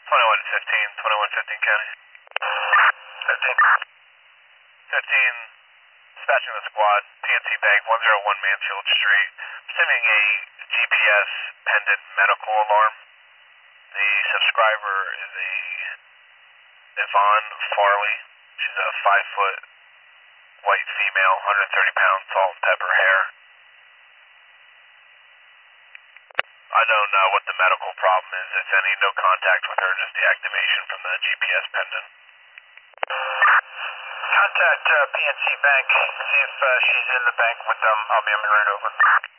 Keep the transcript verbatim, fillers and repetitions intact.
twenty-one fifteen, twenty-one fifteen County. fifteen. fifteen, dispatching the squad, P N C Bank, one oh one Mansfield Street. Sending a G P S pendant medical alarm. The subscriber is a Yvonne Farley. She's a five foot white female, one hundred thirty pounds, salt and pepper hair. I don't know what the medical problem is, if any. No contact with her, just deactivation from the G P S pendant. Contact uh, P N C Bank, see if uh, she's in the bank with them. I'll be on my right over.